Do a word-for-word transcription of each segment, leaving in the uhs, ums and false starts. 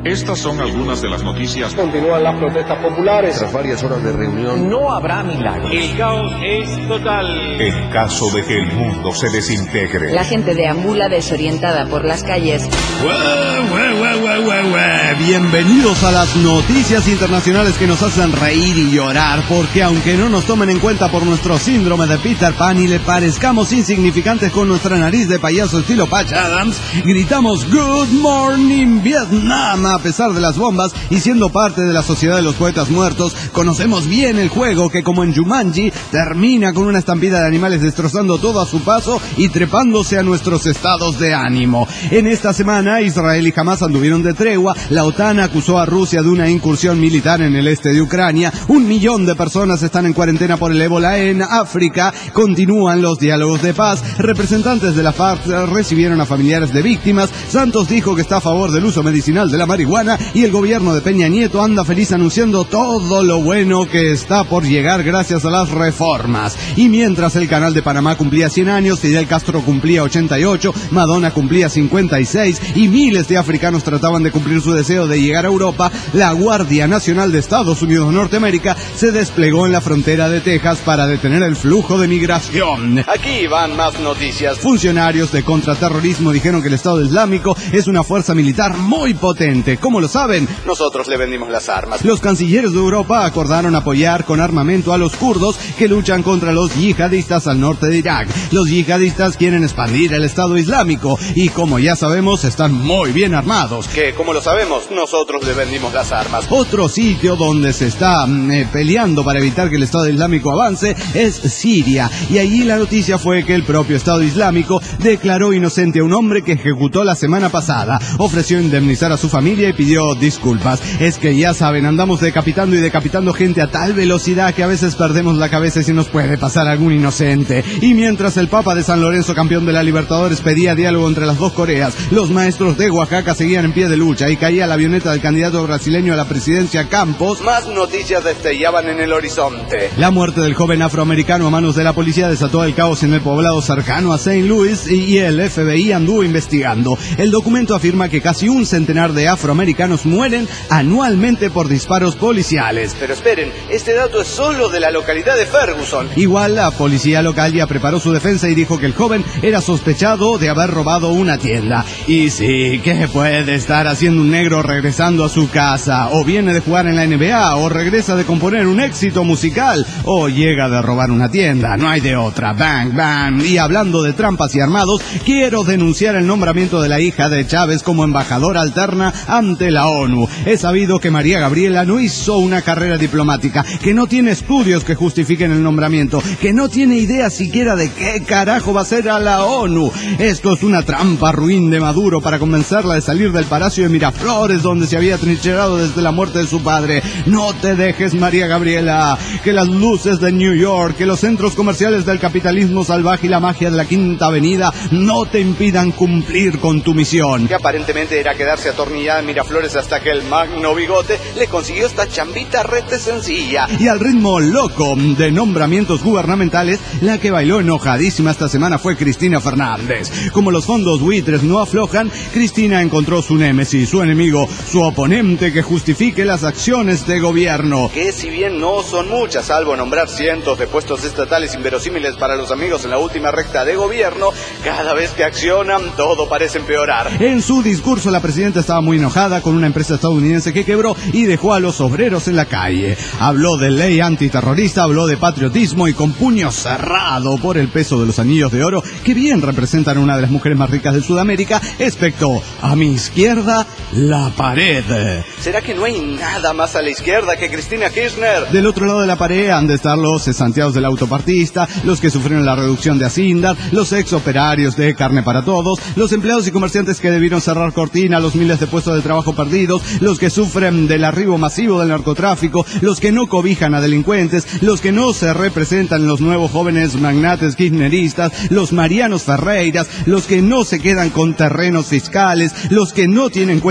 Estas son algunas de las noticias. Continúan las protestas populares. Tras varias horas de reunión, no habrá milagros. El caos es total. En caso de que el mundo se desintegre. La gente deambula desorientada por las calles. ¡Guau, guau, guau, guau, guau, guau! Bienvenidos a las noticias internacionales que nos hacen reír y llorar, porque aunque no nos tomen en cuenta por nuestro síndrome de Peter Pan y le parezcamos insignificantes con nuestra nariz de payaso estilo Patch Adams, gritamos Good Morning Vietnam a pesar de las bombas, y siendo parte de la sociedad de los poetas muertos, conocemos bien el juego que, como en Jumanji, termina con una estampida de animales destrozando todo a su paso y trepándose a nuestros estados de ánimo. En esta semana, Israel y Hamas anduvieron de tregua, la OTAN acusó a Rusia de una incursión militar en el este de Ucrania, un millón de personas están en cuarentena por el ébola en África, continúan los diálogos de paz, representantes de la FARC recibieron a familiares de víctimas, Santos dijo que está a favor del uso medicinal de la marihuana, y el gobierno de Peña Nieto anda feliz anunciando todo lo bueno que está por llegar gracias a las reformas. Y mientras el Canal de Panamá cumplía cien años, Fidel Castro cumplía ochenta y ocho, Madonna cumplía cincuenta y seis y miles de africanos trataban de cumplir su deseo de llegar a Europa, la Guardia Nacional de Estados Unidos de Norteamérica se desplegó en la frontera de Texas para detener el flujo de migración. Aquí van más noticias. Funcionarios de contraterrorismo dijeron que el Estado Islámico es una fuerza militar muy potente. ¿Cómo lo saben? Nosotros le vendimos las armas. Los cancilleres de Europa acordaron apoyar con armamento a los kurdos que luchan contra los yihadistas al norte de Irak. Los yihadistas quieren expandir el Estado Islámico y, como ya sabemos, están muy bien armados. Que, como lo sabemos, nosotros le vendimos las armas. Otro sitio donde se está eh, peleando para evitar que el Estado Islámico avance es Siria. Y allí la noticia fue que el propio Estado Islámico declaró inocente a un hombre que ejecutó la semana pasada. Ofreció indemnizar a su familia y pidió disculpas. Es que ya saben, andamos decapitando y decapitando gente a tal velocidad que a veces perdemos la cabeza y se nos puede pasar algún inocente. Y mientras el Papa de San Lorenzo, campeón de la Libertadores, pedía diálogo entre las dos Coreas, los maestros de Oaxaca seguían en pie de lucha y caía la avioneta del candidato brasileño a la presidencia Campos, más noticias destellaban en el horizonte. La muerte del joven afroamericano a manos de la policía desató el caos en el poblado cercano a Saint Louis y el F B I anduvo investigando. El documento afirma que casi un centenar de afroamericanos mueren anualmente por disparos policiales. Pero esperen, este dato es solo de la localidad de Ferguson. Igual la policía local ya preparó su defensa y dijo que el joven era sospechado de haber robado una tienda. Y sí, ¿qué puede estar haciendo un negro regresando a su casa? O viene de jugar en la N B A, o regresa de componer un éxito musical, o llega de robar una tienda. No hay de otra. Bang, bang. Y hablando de trampas y armados, quiero denunciar el nombramiento de la hija de Chávez como embajadora alterna ante la ONU. He sabido que María Gabriela no hizo una carrera diplomática, que no tiene estudios que justifiquen el nombramiento, que no tiene idea siquiera de qué carajo va a ser a la ONU. Esto es una trampa ruin de Maduro para convencerla de salir del Palacio de Miraflores, donde se había trincherado desde la muerte de su padre. No te dejes, María Gabriela, que las luces de New York, que los centros comerciales del capitalismo salvaje y la magia de la Quinta Avenida no te impidan cumplir con tu misión, que aparentemente era quedarse atornillada en Miraflores hasta que el magno bigote le consiguió esta chambita rete sencilla. Y al ritmo loco de nombramientos gubernamentales, la que bailó enojadísima esta semana fue Cristina Fernández. Como los fondos buitres no aflojan, Cristina encontró su némesis, su enemigo, su oponente que justifique las acciones de gobierno, que si bien no son muchas, salvo nombrar cientos de puestos estatales inverosímiles para los amigos en la última recta de gobierno, cada vez que accionan todo parece empeorar. En su discurso la presidenta estaba muy enojada con una empresa estadounidense que quebró y dejó a los obreros en la calle. Habló de ley antiterrorista, habló de patriotismo y con puño cerrado por el peso de los anillos de oro que bien representan a una de las mujeres más ricas de Sudamérica, espectó: a mi izquierda, la pared. ¿Será que no hay nada más a la izquierda que Cristina Kirchner? Del otro lado de la pared han de estar los cesanteados del autopartista, los que sufrieron la reducción de Hacienda, los ex operarios de Carne para Todos, los empleados y comerciantes que debieron cerrar cortina, los miles de puestos de trabajo perdidos, los que sufren del arribo masivo del narcotráfico, los que no cobijan a delincuentes, los que no se representan en los nuevos jóvenes magnates kirchneristas, los Marianos Ferreiras, los que no se quedan con terrenos fiscales, los que no tienen cuentas en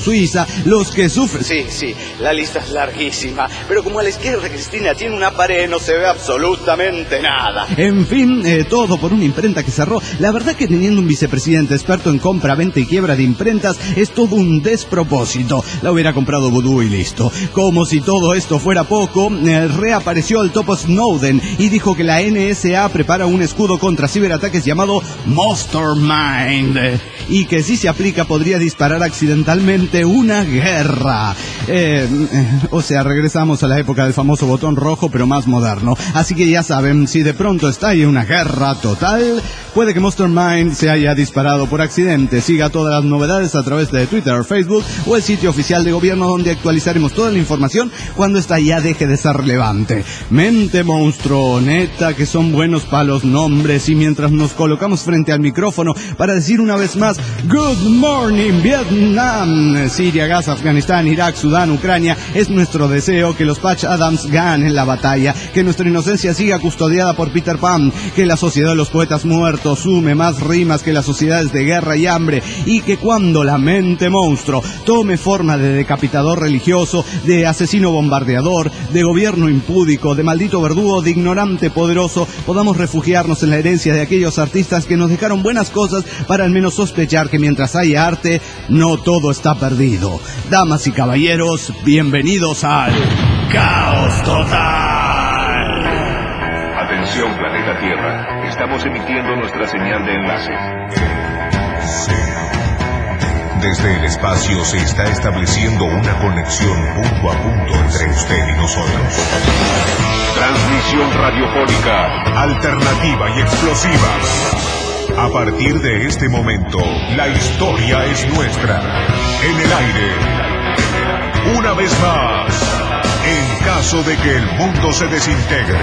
Suiza, los que sufren... Sí, sí, la lista es larguísima, pero como a la izquierda Cristina tiene una pared, no se ve absolutamente nada. En fin, eh, todo por una imprenta que cerró. La verdad que teniendo un vicepresidente experto en compra, venta y quiebra de imprentas es todo un despropósito. La hubiera comprado Vudú y listo. Como si todo esto fuera poco, eh, reapareció el topo Snowden y dijo que la N S A prepara un escudo contra ciberataques llamado Mastermind, eh, y que si se aplica podría disparar accidentalmente una guerra. Eh, eh, o sea, regresamos a la época del famoso botón rojo, pero más moderno. Así que ya saben, si de pronto estalla una guerra total, puede que Mastermind se haya disparado por accidente. Siga todas las novedades a través de Twitter, Facebook o el sitio oficial de gobierno, donde actualizaremos toda la información cuando esta ya deje de ser relevante. Mente monstruo, neta que son buenos para los nombres, y mientras nos colocamos frente al micrófono para decir una vez más Good Morning Vietnam, Siria, Gaza, Afganistán, Irak, Sudán, Ucrania, es nuestro deseo que los Patch Adams ganen la batalla, que nuestra inocencia siga custodiada por Peter Pan, que la sociedad de los poetas muertos sume más rimas que las sociedades de guerra y hambre, y que cuando la mente monstruo tome forma de decapitador religioso, de asesino bombardeador, de gobierno impúdico, de maldito verdugo, de ignorante poderoso, podamos refugiarnos en la herencia de aquellos artistas que nos dejaron buenas cosas para al menos sospechar que mientras haya arte, no todo está perdido. Damas y caballeros, bienvenidos al Caos Total. Atención, planeta Tierra. Estamos emitiendo nuestra señal de enlace. Desde el espacio se está estableciendo una conexión punto a punto entre usted y nosotros. Transmisión radiofónica, alternativa y explosiva. A partir de este momento, la historia es nuestra. En el aire. Una vez más, en caso de que el mundo se desintegre.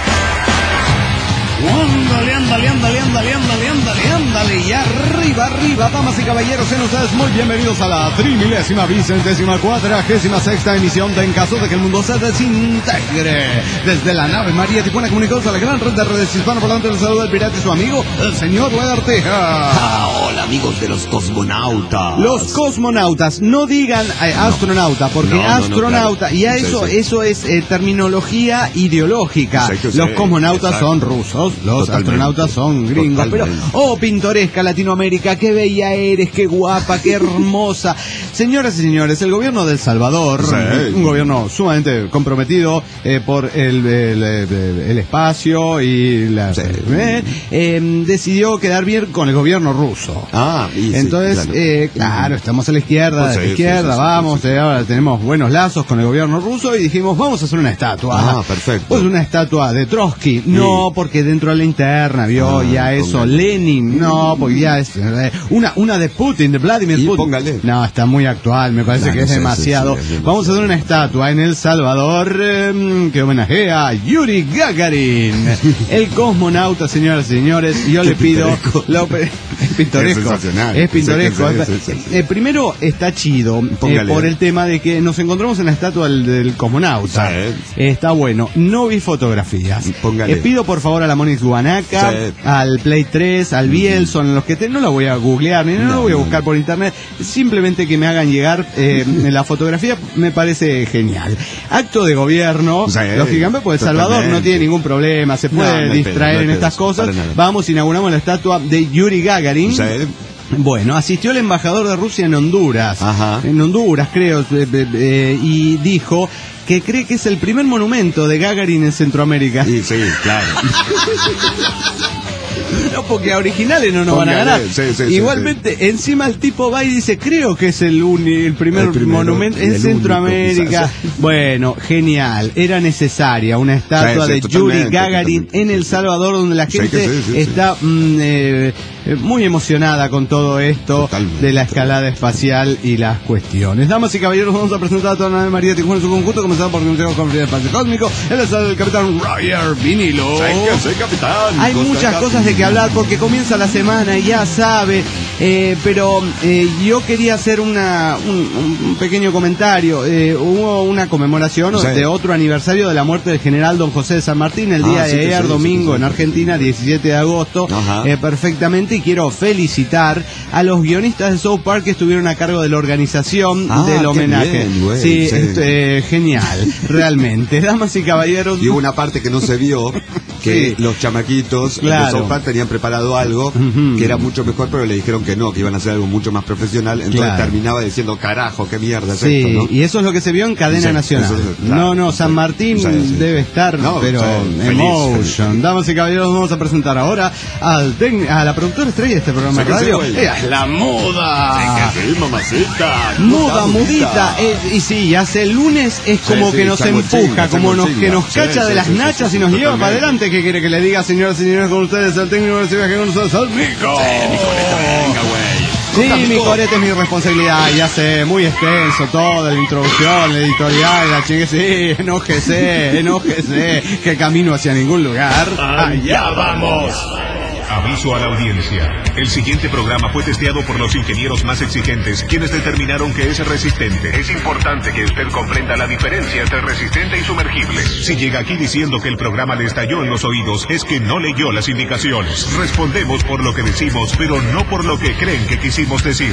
Ándale, ándale, ándale, ándale, ándale, ándale, ándale, y arriba, arriba, damas y caballeros, sean ustedes muy bienvenidos a la trimilésima, vicentésima, cuadragésima sexta emisión de En Caso de que el Mundo se Desintegre. Desde la nave María Tijuana, comunicados a la gran red de redes hispanoparlantes, el saludo del pirata y su amigo, el señor Huerteja. Ah, hola amigos de los cosmonautas. Los cosmonautas, no digan eh, astronauta, porque No, no, no, astronauta, claro. y a Sí, eso, sí. eso es eh, terminología ideológica. Exacto, sí, Los cosmonautas exacto. son rusos. Los Totalmente. astronautas son gringos. Totalmente. Pero, oh, pintoresca Latinoamérica, qué bella eres, qué guapa, qué hermosa. Señoras y señores, el gobierno de El Salvador, Sí. un gobierno sumamente comprometido eh, por el, el, el, el espacio y la, Sí. eh, eh, decidió quedar bien con el gobierno ruso. Ah, y sí, Entonces, claro. eh, claro, estamos a la izquierda, Pues a la sí, izquierda, sí, sí, sí, vamos, sí, sí. eh, ahora tenemos buenos lazos con el gobierno ruso y dijimos, vamos a hacer una estatua. Ah, perfecto. Pues una estatua de Trotsky, no, porque dentro de la interna, vio, Ah, ya eso, póngale. Lenin, no, porque ya es, eh, una, una de Putin, de Vladimir Y Putin. póngale. No, está muy actual, me parece Claro, que es sí, sí, demasiado. sí, es demasiado. Vamos a hacer una estatua en El Salvador eh, que homenajea a Yuri Gagarin, el cosmonauta, señoras y señores. Yo le pido, pintoresco. lo, es pintoresco, Es sensacional. es pintoresco. Sí, sí, sí, sí. Eh, primero está chido eh, Póngale. por el tema de que nos encontramos en la estatua del, del cosmonauta. Sí. Eh, está bueno. No vi fotografías. Póngale. Eh, pido por favor a la Monix Guanaca, Sí. al Play tres, al Bielson, los que te, no la voy a googlear ni no, No, la voy a no, buscar por internet. Simplemente que me hagan llegar eh, la fotografía me parece genial. Acto de gobierno, Sí, lógicamente, porque El Salvador totalmente. no tiene ningún problema, se puede No, no hay distraer pedo, no hay en pedo, estas cosas. para nada. Vamos, inauguramos la estatua de Yuri Gagarin. Sí. Bueno, asistió el embajador de Rusia en Honduras, Ajá. en Honduras creo, eh, eh, eh, y dijo que cree que es el primer monumento de Gagarin en Centroamérica. Y sí, claro. No, porque a originales no nos van a Póngale, ganar. sí, sí, sí, Igualmente, encima el tipo va y dice, creo que es el, uni, el primer El primero, monumento en el Centroamérica. único, quizás. Bueno, genial. Era necesaria una estatua Sí, sí, de totalmente, Yuri Gagarin totalmente. en El Salvador, donde la Sí, gente que sí, sí, sí. está mm, eh, eh, muy emocionada con todo esto Totalmente, de la escalada espacial y las cuestiones. Damas y caballeros, vamos a presentar a toda la nave María Tijuana en su conjunto, comenzando por el Consejo Conferencia del Espacio Cósmico. Él es el capitán Roger Vinilo. Sí, que sí, capitán. Hay Costa muchas Rica. cosas de que hablar porque comienza la semana y ya sabe, Eh, pero eh, yo quería hacer una, un, un pequeño comentario. Eh, hubo una conmemoración sí. de otro aniversario de la muerte del general Don José de San Martín, el día ah, sí, de ayer, sí, domingo, sí, sí, en Argentina, diecisiete de agosto, eh, perfectamente, y quiero felicitar a los guionistas de South Park que estuvieron a cargo de la organización ah, del homenaje. Bien, güey, sí, sí. Este, genial, realmente. Damas y caballeros. Y hubo una parte que no se vio, que sí. los chamaquitos claro. de South Park tenían preparado algo uh-huh. que era mucho mejor, pero le dijeron que no, que iban a hacer algo mucho más profesional, entonces claro. terminaba diciendo, carajo, qué mierda es sí, esto, ¿no? Y eso es lo que se vio en cadena sí, nacional. Es, claro, no, no, San Martín sí, sí. debe estar, no, pero sí, emotion. Feliz, feliz. Damas y caballeros, vamos a presentar ahora al tec- a la productora estrella de este programa de radio. Es la muda. Sí, mamacita. Muda, mudita. Eh, y sí, hace el lunes es como sí, sí, que nos empuja, chinga, como nos, que nos sí, cacha sí, de sí, las sí, nachas sí, y nos lleva para adelante. ¿Qué quiere que le diga, señoras y señores, con ustedes, el técnico de que con nosotros, el Mico? Sí, mi corete es mi responsabilidad, ya sé, muy extenso todo, la introducción, la editorial, la chingue, sí, enójese, enójese, que camino hacia ningún lugar. ¡Allá vamos! Aviso a la audiencia. El siguiente programa fue testeado por los ingenieros más exigentes, quienes determinaron que es resistente. Es importante que usted comprenda la diferencia entre resistente y sumergible. Si llega aquí diciendo que el programa le estalló en los oídos, es que no leyó las indicaciones. Respondemos por lo que decimos, pero no por lo que creen que quisimos decir.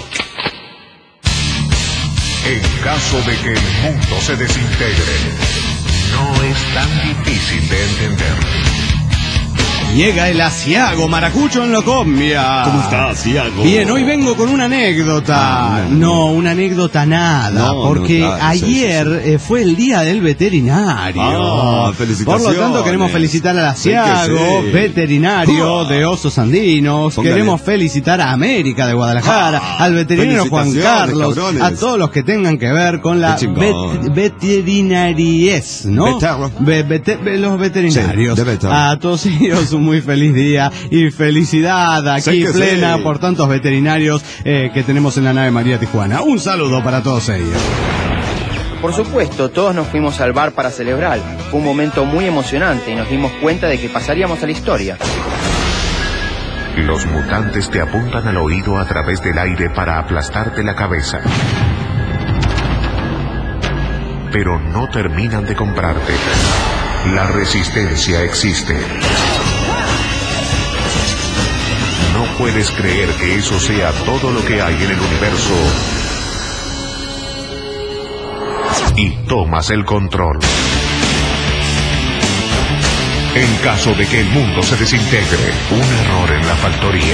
En caso de que el mundo se desintegre, no es tan difícil de entender. Llega el asiago Maracucho en Locombia. ¿Cómo está, asiago? Bien, hoy vengo con una anécdota. Ah, no, no, una anécdota nada, no, porque no, claro, ayer sí, sí, sí. Eh, fue el día del veterinario. Ah, felicitaciones. Por lo tanto, queremos felicitar al asiago, sí sí. veterinario uh, de osos andinos. Póngale. Queremos felicitar a América de Guadalajara, ah, al veterinario Juan Carlos, cabrones. A todos los que tengan que ver con la vet- veterinariez, ¿no? Be- vete- los veterinarios. Sí, a todos ellos un muy feliz día y felicidad aquí plena sí. por tantos veterinarios eh, que tenemos en la nave María Tijuana. Un saludo para todos ellos. Por supuesto, todos nos fuimos al bar para celebrar. Fue un momento muy emocionante y nos dimos cuenta de que pasaríamos a la historia. Los mutantes te apuntan al oído a través del aire para aplastarte la cabeza. Pero no terminan de comprarte. La resistencia existe. No puedes creer que eso sea todo lo que hay en el universo. Y tomas el control. En caso de que el mundo se desintegre, un error en la factoría.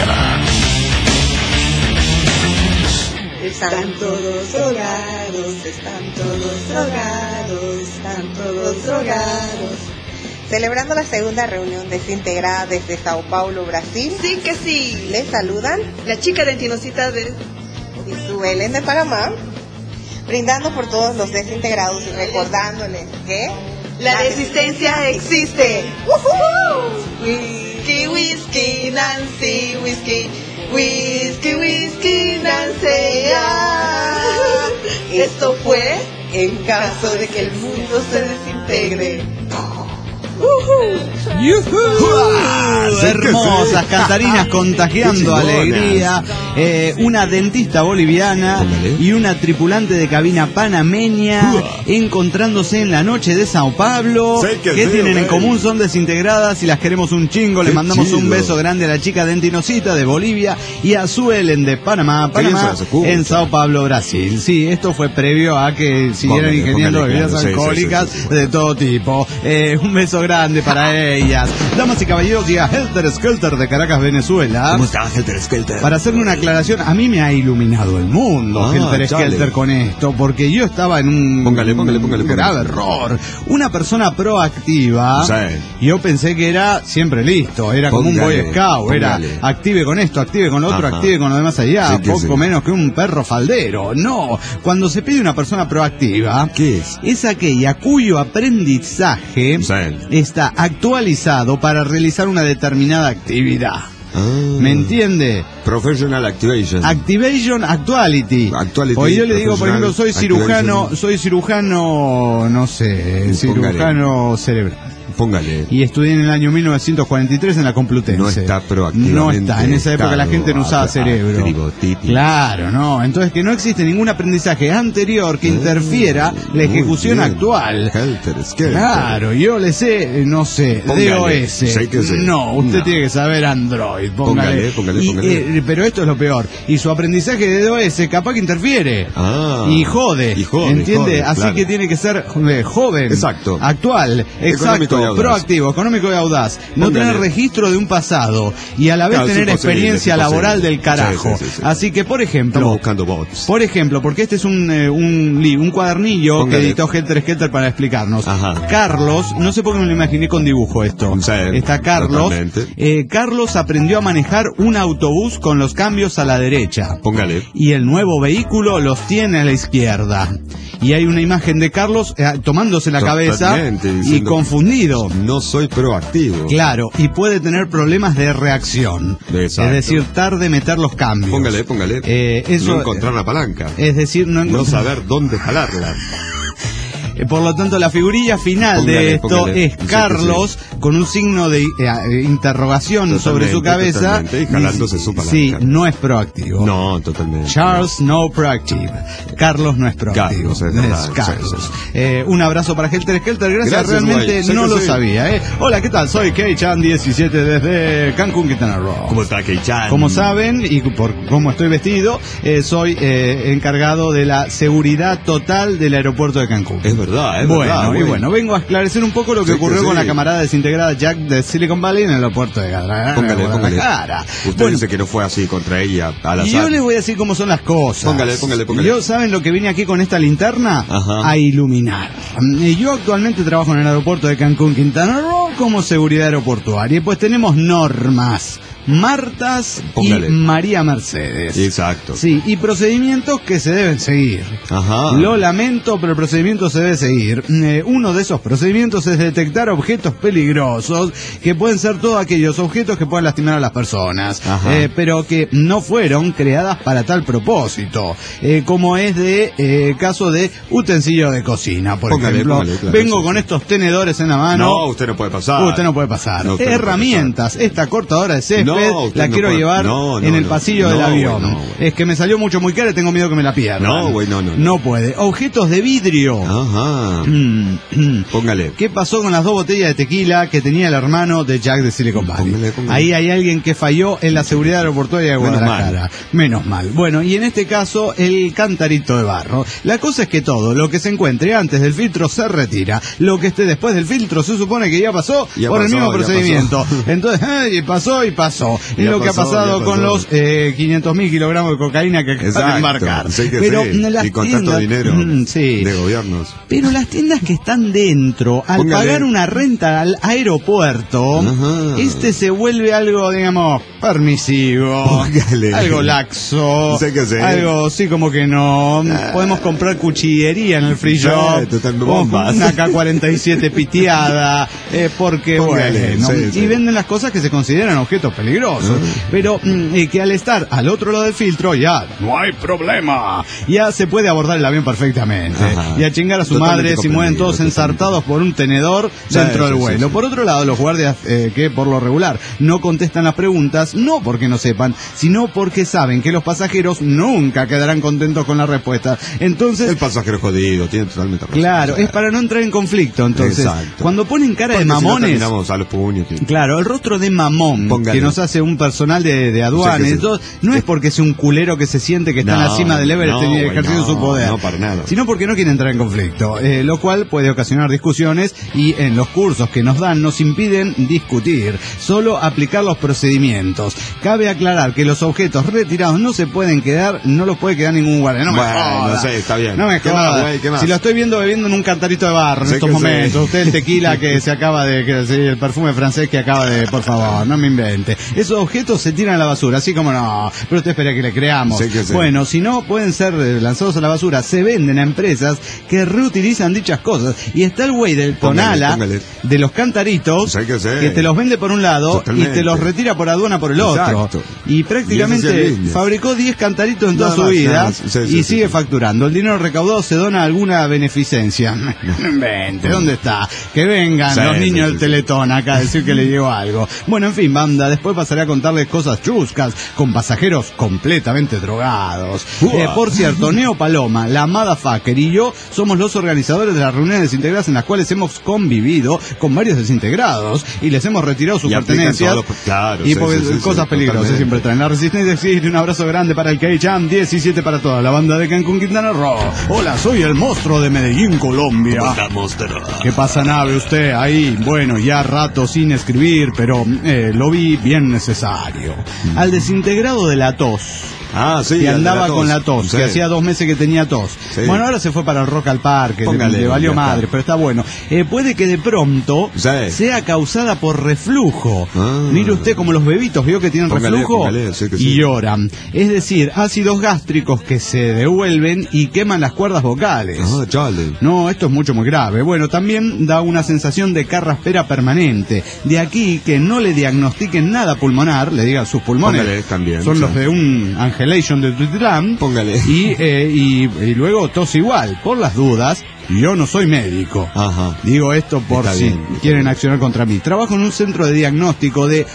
Están todos drogados, están todos drogados, están todos drogados. Celebrando la segunda reunión desintegrada desde Sao Paulo, Brasil. Sí que sí. Les saludan la chica dentinocita de... y su Belén de Panamá, brindando por todos los desintegrados y recordándoles que... la, la resistencia, resistencia existe. ¡Woohoo! Whisky, whisky, Nancy, whisky, whisky, whisky, Nancy. Ah. Esto fue en caso de que el mundo se desintegre. Uh-huh. ¡Yuhu! Hermosas cantarinas contagiando alegría. Eh, una dentista boliviana y una tripulante de cabina panameña encontrándose en la noche de Sao Pablo. ¿Qué sí, tienen okay. en común? Son desintegradas y las queremos un chingo. Le mandamos chido. Un beso grande a la chica dentinocita de Bolivia y a Suelen de Panamá, Panamá en Sao Pablo, Brasil. Sí, esto fue previo a que siguieran póngale, ingeniando póngale, bebidas claro. alcohólicas sí, sí, sí, sí, sí. de todo tipo. Eh, un beso grande para ellas. Damas y caballeros, llega Helter Skelter de Caracas, Venezuela. ¿Cómo está Helter Skelter? Para hacerle una aclaración, a mí me ha iluminado el mundo ah, Helter chale. Skelter con esto, porque yo estaba en un póngale, póngale, póngale, grave póngale. error. Una persona proactiva, sí. yo pensé que era siempre listo, era póngale, como un Boy Scout, póngale. Era active con esto, active con lo otro, Ajá. active con lo demás allá, sí, poco sí. menos que un perro faldero. No, cuando se pide una persona proactiva, ¿qué es? Es aquella cuyo aprendizaje sí. está actualizado para realizar una determinada actividad. Ah. ¿Me entiende? Professional Activation. Activation Actuality. Actuality. O yo le digo, por ejemplo, soy cirujano, Activation. soy cirujano, no sé, cirujano cerebral. Póngale. Y estudié en el año mil novecientos cuarenta y tres en la Complutense. No está proactivamente. No está. En esa época la gente no usaba a, cerebro. A claro, no. Entonces que no existe ningún aprendizaje anterior que interfiera la ejecución actual. Helter, Skelter. Claro, yo le sé, no sé, póngale, D O S. Sé que sé. No, usted no. tiene que saber Android. Póngale, póngale, póngale. Y, póngale. Eh, pero esto es lo peor. Y su aprendizaje de D O S capaz que interfiere. Ah, y jode. Y jode. ¿Entiende? Jode, Así claro. que tiene que ser eh, joven. Exacto. Actual. Exacto. Proactivo, económico y audaz, no Póngale. tener registro de un pasado y a la vez claro, tener experiencia laboral del carajo. Sí, sí, sí, sí. Así que, por ejemplo, estamos buscando bots. Por ejemplo, porque este es un eh, un, un cuadernillo Póngale. que editó Helter Skelter para explicarnos. Ajá. Carlos, no sé por qué me lo imaginé con dibujo esto. Sí, Está Carlos. Eh, Carlos aprendió a manejar un autobús con los cambios a la derecha. Póngale. Y el nuevo vehículo los tiene a la izquierda. Y hay una imagen de Carlos eh, tomándose la Totalmente, cabeza y confundido. No soy proactivo. Claro, y puede tener problemas de reacción. Exacto. Es decir, tarde meter los cambios. Póngale, póngale. Eh, eso, no encontrar la palanca. Es decir, no, no saber dónde jalarla. Por lo tanto, la figurilla final póngale, de esto póngale. es Carlos sí, sí. con un signo de eh, interrogación totalmente, sobre su cabeza. Y jalándose su palanca. Sí, no es proactivo. No, totalmente. Charles no proactive. Carlos no es proactivo. Carlos, es, es Carlos. Sí, sí. Eh, un abrazo para Helter Skelter. Gracias, Gracias realmente guay. no lo sí. sabía. Eh. Hola, ¿qué tal? Soy Kei-chan diecisiete desde Cancún, Quintana Roo. ¿Cómo está Kei-chan? Como saben, y por cómo estoy vestido, eh, soy eh, encargado de la seguridad total del aeropuerto de Cancún. Es verdad. Es bueno, verdad, y bueno, vengo a esclarecer un poco lo que sí, ocurrió que sí. con la camarada desintegrada Jack de Silicon Valley en el aeropuerto de Guadalajara. Póngale, póngale. Usted bueno, dice que no fue así contra ella al azar. Y yo le voy a decir cómo son las cosas. Póngale, póngale, póngale. Yo, ¿saben lo que vine aquí con esta linterna? Ajá. A iluminar. Yo actualmente trabajo en el aeropuerto de Cancún, Quintana Roo, como seguridad aeroportuaria. Y pues tenemos normas. Martas Póngale. y María Mercedes. Exacto. Sí, y procedimientos que se deben seguir. Ajá. Lo lamento, pero el procedimiento se debe seguir. Eh, uno de esos procedimientos es detectar objetos peligrosos, que pueden ser todos aquellos objetos que pueden lastimar a las personas, eh, pero que no fueron creadas para tal propósito. Eh, como es de eh, caso de utensilio de cocina, por póngale, ejemplo. Póngale, claro, vengo sí, con sí. estos tenedores en la mano. No, usted no puede pasar. Usted no puede pasar. No, Herramientas, no puede pasar. Esta cortadora de césped. No. la no quiero puede, llevar no, no, en el pasillo no, del no, avión. No, es que me salió mucho muy cara y tengo miedo que me la pierdan. No, güey, no, no, no. No puede. Objetos de vidrio. Ajá. Póngale. ¿Qué pasó con las dos botellas de tequila que tenía el hermano de Jack de Silicon Valley? Póngale, póngale. Ahí hay alguien que falló en la seguridad aeroportuaria de Guadalajara. Menos mal. Menos mal. Bueno, y en este caso, el cantarito de barro. La cosa es que todo lo que se encuentre antes del filtro se retira. Lo que esté después del filtro se supone que ya pasó ya por pasó, el mismo procedimiento. Entonces, eh, pasó y pasó. Es lo que pasó, ha pasado con los eh, quinientos mil kilogramos de cocaína que acaban de embarcar. Sí que pero sí. Las y con tiendas, tanto dinero mm, sí. de gobiernos. Pero las tiendas que están dentro, al Póngale. pagar una renta al aeropuerto, Ajá. este se vuelve algo, digamos, permisivo, Póngale. algo laxo, sé que sé. algo sí como que no. Ah. Podemos comprar cuchillería en el free shop, una K cuarenta y siete piteada, eh, porque Póngale. bueno, sí, sí. y venden las cosas que se consideran objetos peligrosos, uh-huh. pero eh, que al estar al otro lado del filtro ya no hay problema, ya se puede abordar el avión perfectamente. Ajá. Y a chingar a su totalmente madre si mueven todos ensartados por un tenedor sí, dentro sí, del vuelo. Sí, sí. Por otro lado, los guardias eh, que por lo regular no contestan las preguntas, no porque no sepan, sino porque saben que los pasajeros nunca quedarán contentos con la respuesta. Entonces, el pasajero jodido, tiene totalmente razón. Claro, es para no entrar en conflicto. Entonces, Exacto. cuando ponen cara porque de mamones, si no a los puños, tío. Claro, el rostro de mamón Póngale. que nos hace un personal de, de aduanas, o sea, se, no es porque sea un culero que se siente que está no, en la cima del Everest no, y ejerciendo no, su poder, no, para nada. sino porque no quiere entrar en conflicto, eh, lo cual puede ocasionar discusiones, y en los cursos que nos dan nos impiden discutir, solo aplicar los procedimientos. Cabe aclarar que los objetos retirados no se pueden quedar, no los puede quedar ningún guardia. No me bueno, joda. No sé, está bien. No me ¿Qué joda. más, güey? ¿Qué más? Si lo estoy viendo bebiendo en un cantarito de barro en sé estos momentos, sí. usted el tequila que se acaba acaba de, que, sí, el perfume francés que acaba de, por favor, no me invente. Esos objetos se tiran a la basura, así como no, pero usted espera que le creamos. Sí que sí. Bueno, si no pueden ser lanzados a la basura, se venden a empresas que reutilizan dichas cosas. Y está el güey del Tonala, póngale, póngale. de los cantaritos, sí que, sí. que te los vende por un lado Totalmente. y te los retira por aduana por el Exacto. otro. Y prácticamente y fabricó diez cantaritos en toda Nada su vida sí, sí, y sí, sigue sí. facturando. El dinero recaudado se dona a alguna beneficencia. No invente, ¿dónde está? Que vengan sí, los niños sí, del Teletón acá a decir que le llegó algo. Bueno, en fin, banda, después pasaré a contarles cosas chuscas con pasajeros completamente drogados. Eh, por cierto, Neo Paloma, la Motherfucker y yo somos los organizadores de las reuniones desintegradas en las cuales hemos convivido con varios desintegrados y les hemos retirado sus y pertenencias los... claro, y sí, porque sí, sí, cosas sí, peligrosas totalmente. Siempre traen. La resistencia existe. Un abrazo grande para el K-Jam diecisiete para toda la banda de Cancún, Quintana Roo. Hola, soy el monstruo de Medellín, Colombia. ¿Qué pasa, nave? Usted ahí, bueno, ya rato sin escribir, pero eh, lo vi bien necesario. Mm. Al desintegrado de la tos. Ah, sí. Que andaba la con la tos, sí. que hacía dos meses que tenía tos. Sí. Bueno, ahora se fue para el Rock al Parque, Póngale, le, le valió madre, está. pero está bueno. Eh, puede que de pronto sí. sea causada por reflujo. Ah. Mire usted como los bebitos, vio que tienen póngale, reflujo póngale, sí que sí. y lloran. Es decir, ácidos gástricos que se devuelven y queman las cuerdas vocales. Ah, chale. No, esto es mucho muy grave. Bueno, también da una sensación de carraspera permanente. De aquí que no le diagnostiquen nada pulmonar, le digan sus pulmones Póngale, también, son sí. los de un ángel de Twitter, póngale. Y, eh, y, y luego tos igual, por las dudas. Yo no soy médico. Ajá. Digo esto por Está si bien. quieren accionar contra mí. Trabajo en un centro de diagnóstico de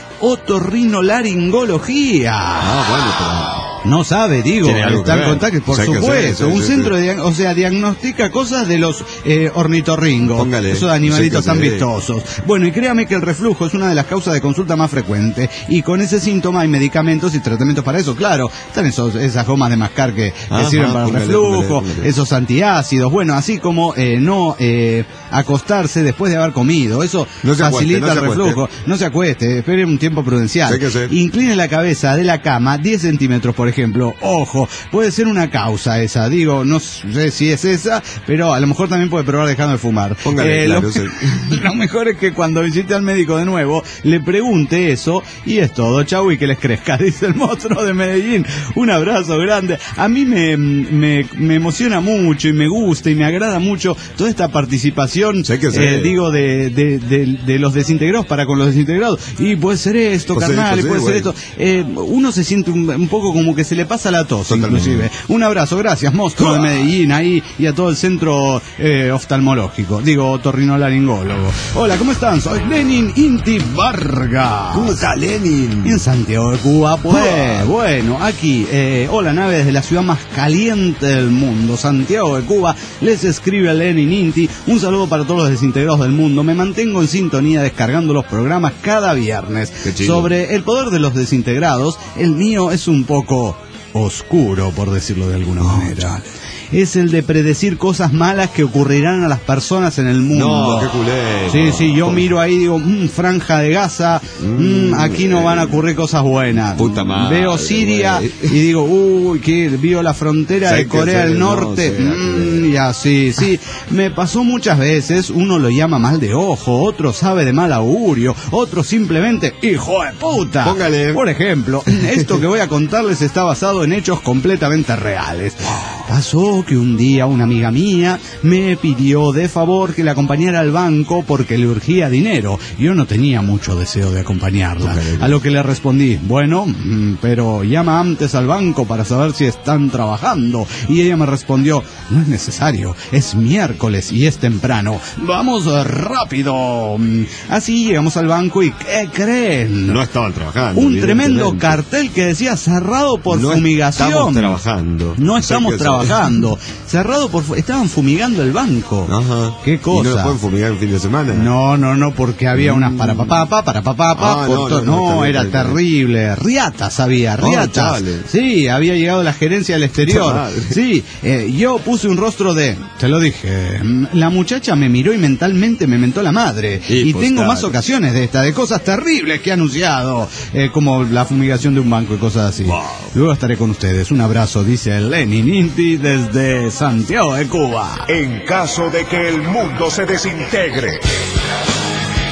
otorrinolaringología. Ah, bueno, pero... No sabe, digo, está en contacto, por o sea, supuesto. Sí, un sí, centro sí. de, o sea, diagnostica cosas de los eh, ornitorringos. Póngale. Esos animalitos tan sí. vistosos. Bueno, y créame que el reflujo es una de las causas de consulta más frecuentes. Y con ese síntoma hay medicamentos y tratamientos para eso, claro. Están esos, esas gomas de mascar que, que Ajá, sirven para póngale, el reflujo, póngale, póngale. esos antiácidos. Bueno, así como eh, no eh, acostarse después de haber comido. Eso no facilita acueste, no el reflujo. No se acueste, espere un tiempo prudencial. Incline la cabeza de la cama diez centímetros, por ejemplo. Ojo, puede ser una causa esa. Digo, no sé si es esa, pero a lo mejor también puede probar dejando de fumar. Póngale, eh, claro, lo, sí. lo mejor es que cuando visite al médico de nuevo, le pregunte eso y es todo. Chau y que les crezca, dice el monstruo de Medellín. Un abrazo grande. A mí me, me, me emociona mucho y me gusta y me agrada mucho toda esta participación, sé que sé. Eh, digo, de, de, de, de los desintegrados para con los desintegrados. Y puede ser esto, pues carnal, sí, pues y puede sí, ser bueno. esto. Eh, uno se siente un, un poco como que se le pasa la tos, Totalmente. inclusive. Un abrazo, gracias, monstruo de Medellín, ahí y a todo el centro eh, oftalmológico. Digo, otorrinolaringólogo. Hola, ¿cómo están? Soy Lenin Inti Varga. ¿Cómo está Lenin? En Santiago de Cuba, pues. Bueno, aquí, eh, hola, nave desde la ciudad más caliente del mundo, Santiago de Cuba. Les escribe Lenin Inti. Un saludo para todos los desintegrados del mundo. Me mantengo en sintonía descargando los programas cada viernes. Sobre el poder de los desintegrados, el mío es un poco oscuro, por decirlo de alguna oh, manera. Chale. Es el de predecir cosas malas que ocurrirán a las personas en el mundo. No, qué culé. Sí, sí, yo miro ahí y digo, mmm, franja de Gaza, mmm, aquí no van a ocurrir cosas buenas. Puta madre. Veo Siria güey. y digo, uy, que vio la frontera de Corea del Norte, no, mmm, y así, sí. Me pasó muchas veces, uno lo llama mal de ojo, otro sabe de mal augurio, otro simplemente, hijo de puta. Póngale. Por ejemplo, esto que voy a contarles está basado en hechos completamente reales. Pasó que un día una amiga mía me pidió de favor que la acompañara al banco porque le urgía dinero. Yo no tenía mucho deseo de acompañarla. A lo que le respondí, bueno, pero llama antes al banco para saber si están trabajando. Y ella me respondió, no es necesario, es miércoles y es temprano. Vamos rápido. Así llegamos al banco y ¿qué creen? No estaban trabajando. Un tremendo cartel que decía cerrado por no fumigación. No estamos trabajando. No estamos trabajando. Cerrado por... Estaban fumigando el banco. Ajá. ¿Qué cosa? ¿Y no lo pueden fumigar en fin de semana? No, no, no, porque había unas para papá, para papá, para ah, no, no, no, no, no, era no, terrible. Riatas había, riatas. Oh, sí, había llegado la gerencia del exterior. Sí, eh, yo puse un rostro de... Te lo dije. La muchacha me miró y mentalmente me mentó la madre. Y, y pues, tengo claro. más ocasiones de esta, de cosas terribles que he anunciado. Eh, como la fumigación de un banco y cosas así. Wow. Luego estaré con ustedes. Un abrazo, dice el Lenin Inti desde de Santiago de Cuba. En caso de que el mundo se desintegre,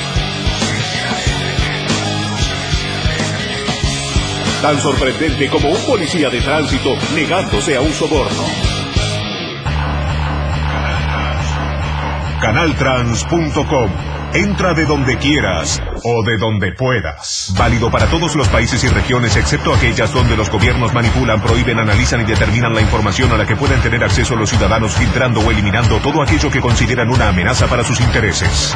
tan sorprendente como un policía de tránsito negándose a un soborno. Canaltrans punto com. Entra de donde quieras o de donde puedas. Válido para todos los países y regiones, excepto aquellas donde los gobiernos manipulan, prohíben, analizan y determinan la información a la que pueden tener acceso los ciudadanos, filtrando o eliminando todo aquello que consideran una amenaza para sus intereses.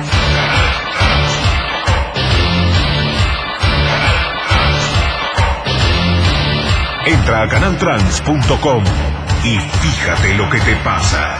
Entra a Canaltrans punto com y fíjate lo que te pasa.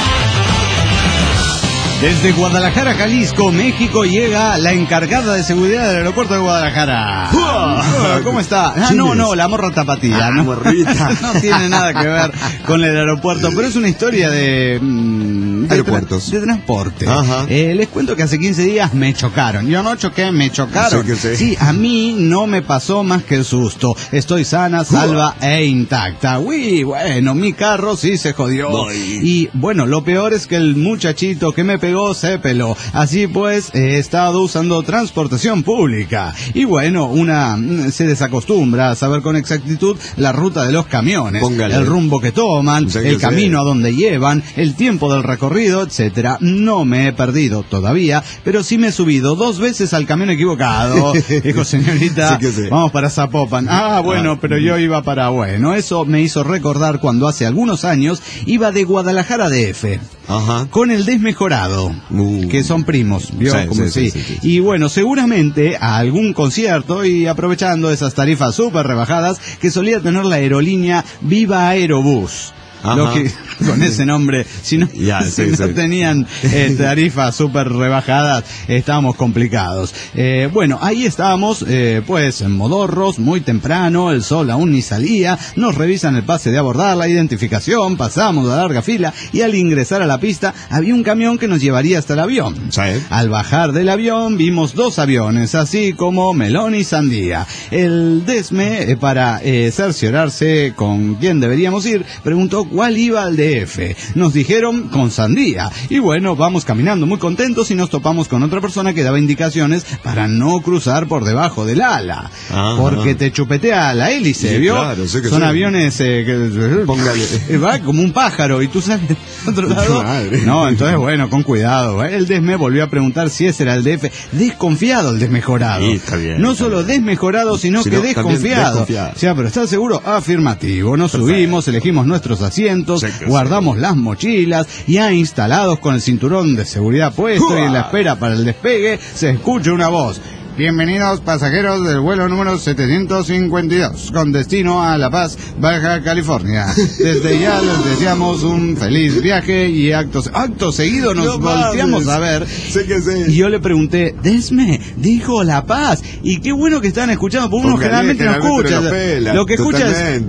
Desde Guadalajara, Jalisco, México, llega la encargada de seguridad del aeropuerto de Guadalajara. ¿Cómo está? Ah, no, no, la morra tapatilla. Ah, no, morrita. No tiene nada que ver con el aeropuerto, pero es una historia de... Mmm, de aeropuertos. Tra de transporte. Ajá. Eh, les cuento que hace quince días me chocaron. Yo no choqué, me chocaron. Sí, que sí. Sí, a mí no me pasó más que el susto. Estoy sana, salva uh. e intacta. Uy, bueno, mi carro sí se jodió. Boy. Y bueno, lo peor es que el muchachito que me pegó se peló. Así pues, he estado usando transportación pública. Y bueno, una se desacostumbra a saber con exactitud la ruta de los camiones, Póngale. el rumbo que toman, o sea que el camino sé. a donde llevan, el tiempo del recorrido, etcétera. No me he perdido todavía, pero sí me he subido dos veces al camión equivocado. Dijo, señorita, sí vamos para Zapopan. Ah, bueno, ah, pero yo iba para bueno. Eso me hizo recordar cuando hace algunos años iba de Guadalajara a D F. Ajá. Con el desmejorado, uh. que son primos, ¿vio? Sí, Como sí, sí, sí, sí. Y bueno, seguramente a algún concierto y aprovechando esas tarifas súper rebajadas que solía tener la aerolínea Viva Aerobús. Lo que, con ese nombre, si no, ya, si sí, no sí. tenían eh, tarifas súper rebajadas, estábamos complicados. Eh, bueno, ahí estábamos, eh, pues, en modorros, muy temprano, el sol aún ni salía, nos revisan el pase de abordar, la identificación, pasamos la larga fila y al ingresar a la pista había un camión que nos llevaría hasta el avión. ¿Sí? Al bajar del avión vimos dos aviones, así como melón y sandía. El Desme, eh, para eh, cerciorarse con quién deberíamos ir, preguntó cuál iba al D F. Nos dijeron con sandía. Y bueno, vamos caminando muy contentos y nos topamos con otra persona que daba indicaciones para no cruzar por debajo del ala. Ajá. Porque te chupetea la hélice, sí, ¿vio? Claro, sé que Son sí. aviones eh, que Póngale. va como un pájaro y tú sales de otro lado. Madre. No, entonces bueno, con cuidado. ¿eh? El Desme volvió a preguntar si ese era el D F. Desconfiado el desmejorado. Sí, está bien, no está solo bien. desmejorado, sino, sino que desconfiado. desconfiado. O sea, pero ¿estás seguro? Afirmativo. Nos Perfecto. subimos, elegimos nuestros asientos. Asientos, guardamos sí. las mochilas, ya instalados con el cinturón de seguridad puesto y en la espera para el despegue, se escucha una voz. Bienvenidos pasajeros del vuelo número setecientos cincuenta y dos, con destino a La Paz, Baja California. Desde ya les deseamos un feliz viaje y acto, acto seguido nos no volteamos mames. a ver. Sé que sé. Y yo le pregunté, Desme, dijo La Paz. Y qué bueno que están escuchando, porque uno Porque generalmente no escucha. Lo, pela, lo que escucha es...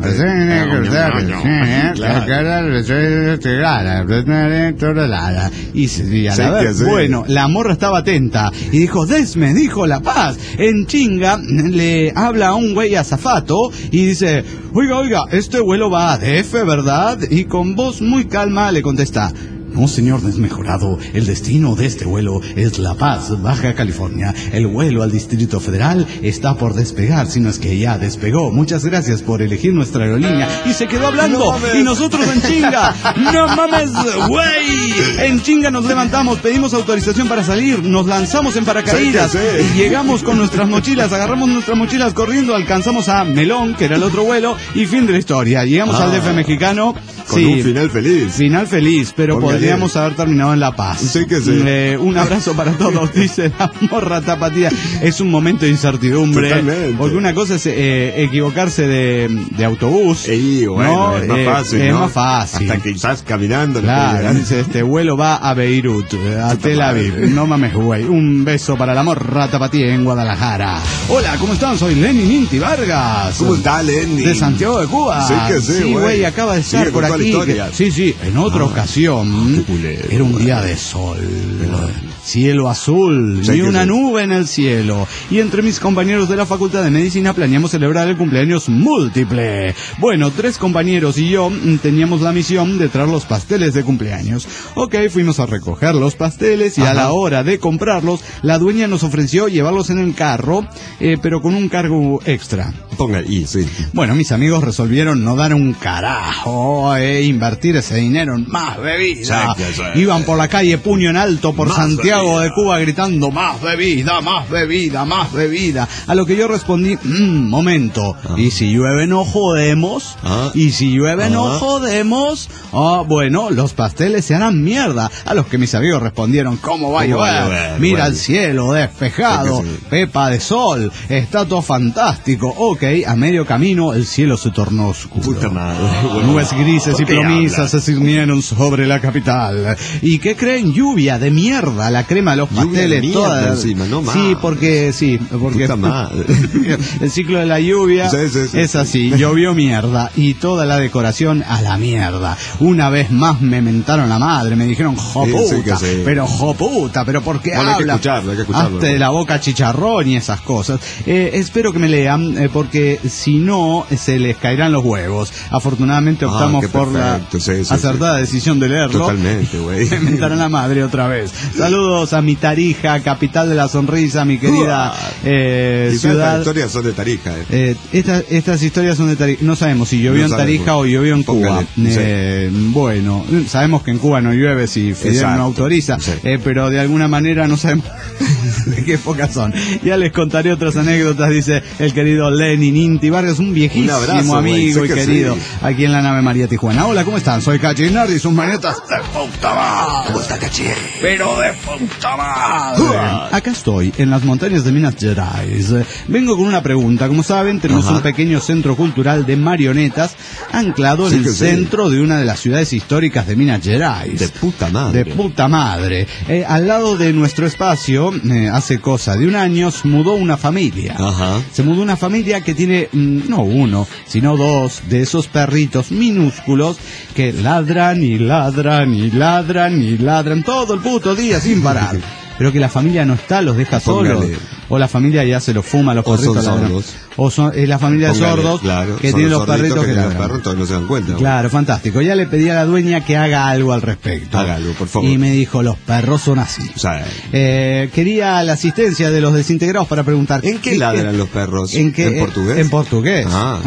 Y, y a la vez, bueno, la morra estaba atenta y dijo, Desme, dijo La Paz. En chinga le habla a un güey azafato y dice, oiga, oiga, este vuelo va a D F, ¿verdad? Y con voz muy calma le contesta, no, señor desmejorado, el destino de este vuelo es La Paz, Baja California. El vuelo al Distrito Federal está por despegar, si no es que ya despegó. Muchas gracias por elegir nuestra aerolínea. Y se quedó hablando, no y nosotros en chinga. ¡No mames, güey! En chinga nos levantamos, pedimos autorización para salir, nos lanzamos en paracaídas, sí, sí. y llegamos con nuestras mochilas, agarramos nuestras mochilas corriendo, alcanzamos a Melón, que era el otro vuelo, y fin de la historia. Llegamos ah, al D F mexicano. Con sí, un final feliz. Final feliz, pero Póngale. podríamos haber terminado en La Paz. Sí que sí. Eh, un abrazo para todos, dice la morra tapatía. Es un momento de incertidumbre. Totalmente. Porque una cosa es eh, equivocarse de, de autobús. Sí, bueno, ¿no? es más eh, fácil, Es ¿no? más fácil. Hasta que estás caminando. Claro, dice, este vuelo va a Beirut, a Tel Aviv. No mames, güey. Un beso para la morra tapatía en Guadalajara. Hola, ¿cómo están? Soy Lenny Ninti Vargas. ¿Cómo está, Lenny? De Santiago de Cuba. Sí que sí, Sí, güey, acaba de estar por aquí. otra historia. Que, sí, sí, en otra ah, ocasión culero, era un día de sol, cielo azul, sí, ni una sí. nube en el cielo. Y entre mis compañeros de la Facultad de Medicina planeamos celebrar el cumpleaños múltiple. Bueno, tres compañeros y yo teníamos la misión de traer los pasteles de cumpleaños. Ok, fuimos a recoger los pasteles y Ajá. a la hora de comprarlos, la dueña nos ofreció llevarlos en el carro, eh, pero con un cargo extra. Ponga ahí, sí. Bueno, mis amigos resolvieron no dar un carajo e invertir ese dinero en más bebida. Sí, sí, sí. Iban por la calle puño en alto por más Santiago bebida. de Cuba gritando más bebida, más bebida, más bebida. A lo que yo respondí, mmm, momento, ah. ¿y si llueve no jodemos? Ah. ¿Y si llueve ah. no jodemos? Ah, bueno, los pasteles se harán mierda. A los que mis amigos respondieron, ¿cómo va a llover? Mira el cielo despejado, sí sí. pepa de sol, está todo fantástico. Ok, a medio camino el cielo se tornó oscuro. Puta madre. Nubes grises y plomizas se cirnieron sobre la capital. ¿Y qué creen? Lluvia de mierda, la crema de los pasteles de toda. Encima, no más. Sí, porque sí, porque el ciclo de la lluvia sí, sí, sí, es así, sí. llovió mierda y toda la decoración a la mierda. Una vez más me mentaron la madre, me dijeron joputa, sí, sí, sí. pero joputa, pero ¿por qué bueno, habla? Hay que escucharlo, hay que escucharlo. Hazte de la boca chicharrón y esas cosas. Eh, espero que me lean, eh, porque si no, se les caerán los huevos. Afortunadamente optamos ah, por perfecto. la sí, sí, acertada sí. decisión de leerlo. Totalmente, güey. Me mentarán la madre otra vez. Saludos a mi Tarija, capital de la sonrisa, mi querida eh, ciudad. Estas historias son de Tarija. Eh. Eh, esta, estas historias son de Tarija. No sabemos si llovió no en Tarija sabemos. o llovió en Cuba. Eh, sí. Bueno, sabemos que en Cuba no llueve si Fidel Exacto. no autoriza, sí. eh, pero de alguna manera no sabemos de qué épocas son. Ya les contaré otras anécdotas, dice el querido Lenin Inti Vargas, un viejísimo un abrazo, amigo y querido, sí. aquí en la nave María Tijuana. Hola, ¿cómo están? Soy Cachinardi y sus manetas de puta madre. ¿Cómo está, Cachi? Pero de puta madre. Uh, Acá estoy, en las montañas de Minas Gerais. Vengo con una pregunta. Como saben, tenemos Ajá. un pequeño centro cultural de marionetas anclado sí, en el centro sí. de una de las ciudades históricas de Minas Gerais. De puta madre. De puta madre. Eh, al lado de nuestro espacio, eh, hace cosa de un año, se mudó una familia. Ajá. Se mudó una familia que tiene, mm, no uno, sino dos de esos perritos minúsculos que ladran y ladran y ladran y ladran todo el puto día sin parar. Pero que la familia no está, los deja solos. O la familia ya se los fuma, los perritos. O son sordos. O son, es la familia Póngale, de sordos claro, que tienen los perritos que, que los perros no se dan cuenta. Claro, ¿no? Fantástico. Ya le pedí a la dueña que haga algo al respecto. Haga algo, por favor. Y me dijo, los perros son así. O sea, eh, quería la asistencia de los desintegrados para preguntar. ¿En qué ladran los perros? ¿En, qué, ¿En portugués? En portugués. Ah.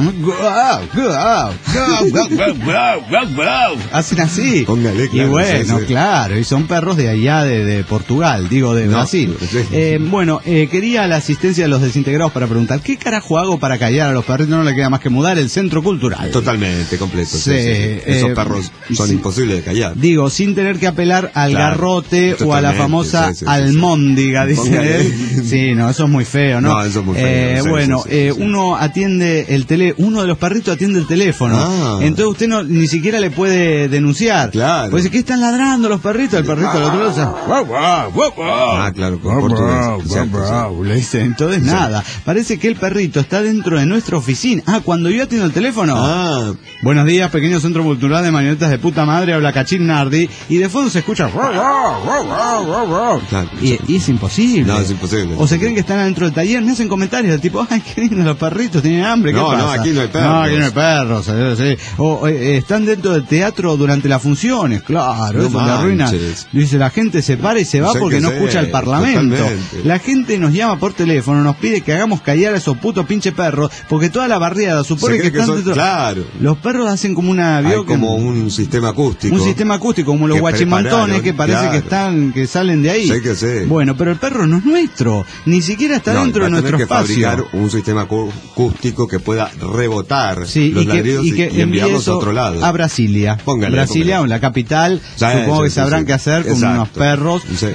Hacen así. Póngale, claro, y bueno, sí, sí. claro, y son perros de allá, de, de Portugal, digo, de no, Brasil. Sí, sí. Eh, bueno, eh, quería la asistencia de los desintegrados para preguntar, ¿qué carajo hago para callar a los perritos? No le queda más que mudar el centro cultural. Totalmente, completo. Sí, sí, sí, sí. Esos eh, perros son sí. imposibles de callar. Digo, sin tener que apelar al claro, garrote o a la famosa sí, sí, sí, almóndiga, dice Póngale. él. Sí, no, eso es muy feo, ¿no? No, eso es muy feo. Eh, sí, bueno, sí, sí, eh, sí. uno atiende el tele, uno de los perritos atiende el teléfono. Ah. Entonces usted no ni siquiera le puede denunciar. Claro. Pues ¿qué están ladrando los perritos? El perrito al otro lado dice, ah, claro, con portugués. Le dice, entonces sí. nada. Parece que el perrito está dentro de nuestra oficina. Ah, cuando yo atiendo el teléfono. Ah. Buenos días, pequeño centro cultural de marionetas de puta madre, habla Cachín Nardi. Y de fondo se escucha. Claro, y, y es imposible. No, es imposible. O se creen que están adentro del taller, me hacen comentarios del tipo, ay, qué lindo los perritos, tienen hambre, ¿qué no, pasa? No, aquí no hay perros. No, aquí no hay perros. Sí. O eh, están dentro del teatro durante las funciones, claro, no eso te arruina. Dice, la gente se para y se va o sea porque no sé, escucha el parlamento. Totalmente. La gente nos llama por teléfono, nos pide que hagamos callar a esos putos pinches perros, porque toda la barriada supone que, que están son, dentro. Claro. Los perros hacen como una Hay como un sistema acústico. Un sistema acústico, como los guachimantones que parece claro. que están, que salen de ahí. Sí que sé. Bueno, pero el perro no es nuestro, ni siquiera está no, dentro de nuestro que espacio. Fabricar un sistema acústico que pueda rebotar sí, los y que, ladridos y, que y enviarlos a otro lado. A Brasilia. Póngale, Brasilia, póngale. La capital, sí, supongo sí, que sabrán sí, qué hacer con exacto. unos perros. Sí. Eh,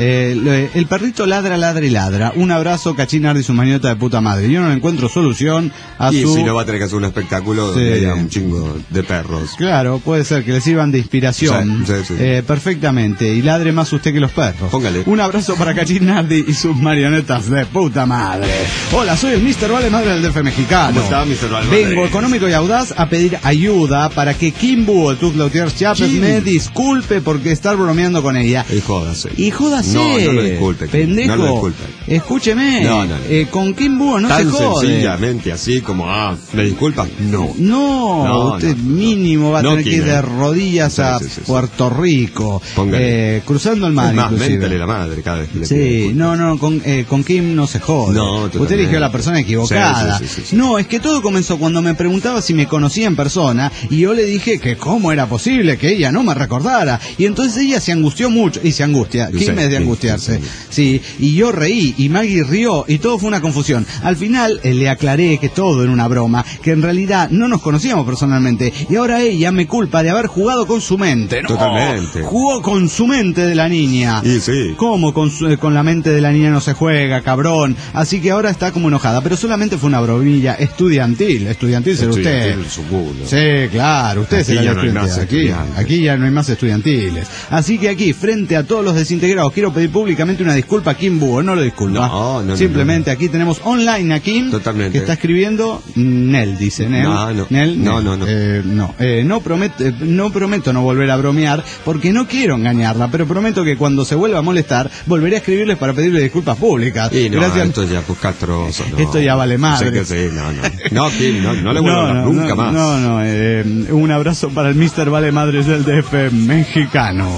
el perrito ladra, ladra y ladra. Un abrazo, Cachín Nardi y su maniota de puta madre. Yo no le encuentro solución a y su... Y si no va a tener que hacer un espectáculo sí. donde haya un chingo de perros. Claro, puede ser que le sirvan de inspiración. Sí, sí, sí. Eh, perfectamente. Y ladre más usted que los perros. Póngale. Un abrazo para Cachín Nardi y sus marionetas de puta madre. Hola, soy el mister Vale Madre del D F mexicano. ¿Cómo está, mister Vale Madre? Vengo económico y audaz a pedir ayuda para que Kimbu, el Tuzlautier Chiapas, me disculpe porque estar bromeando con ella. Y jódase. Y jódase. No, no lo disculpe. Pendejo. No lo disculpe. Escúcheme. No, no, no. Eh, con Kimbu no Tan se jode. sencillamente así como, ah, ¿me disculpan? No. No, no usted no, mínimo va a no tener que ir de rodillas sí, a sí, sí, Puerto Rico. Eh, cruzando el mar, más, inclusive. méntele la madre cada vez que le Sí, no, no, con, eh, con Kim no se jode. No, usted eligió a la persona equivocada. Sí, sí, sí, sí, sí. No, es que todo comenzó cuando me preguntaba si me conocía en persona y yo le dije que cómo era posible que ella no me recordara. Y entonces ella se angustió mucho, y se angustia. Kim sí, es de angustiarse. Sí, sí, y yo reí y Maggie rió y todo fue una confusión. Al final eh, le aclaré que todo era una broma, que en realidad no nos conocíamos personalmente y ahora ella me culpa de haber jugado con su mente. No, totalmente. Jugó con su mente de la niña. Y sí. ¿Cómo con, su, con la mente de la niña no se juega, cabrón? Así que ahora está como enojada, pero solamente fue una bromilla estudiantil. Estudiantil será usted. Su culo. Sí, claro, usted será el estudiante. Aquí, aquí ya no hay más estudiantiles. Así que aquí, frente a todos los desintegrados, quiero pedir públicamente una disculpa a Kim Búho. No lo disculpa. No, no, Simplemente no, no. aquí tenemos online a Kim. Totalmente. Que está escribiendo Nel, dice Nel. No, no. Nel, no, Nel. no, no. Eh, no, eh, no, prometo, eh, no prometo no volver a bromear porque no quiero engañarla, pero prometo que cuando se vuelva a molestar, volveré a escribirles para pedirle disculpas públicas. Y no, Gracias. esto ya pues castroso. No. Esto ya vale madre. Sé que sí, no, no. No, Kim, no, no le vuelvo no, a hablar no, nunca no, más. No, no, eh, un abrazo para el mister Vale Madres del D F mexicano.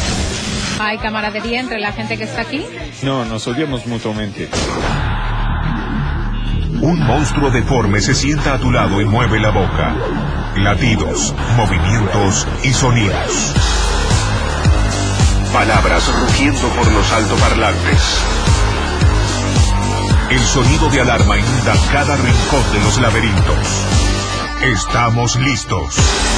¿Hay camaradería entre la gente que está aquí? No, nos odiamos mutuamente. Un monstruo deforme se sienta a tu lado y mueve la boca. Latidos, movimientos y sonidos. Palabras rugiendo por los altoparlantes. El sonido de alarma inunda cada rincón de los laberintos. Estamos listos.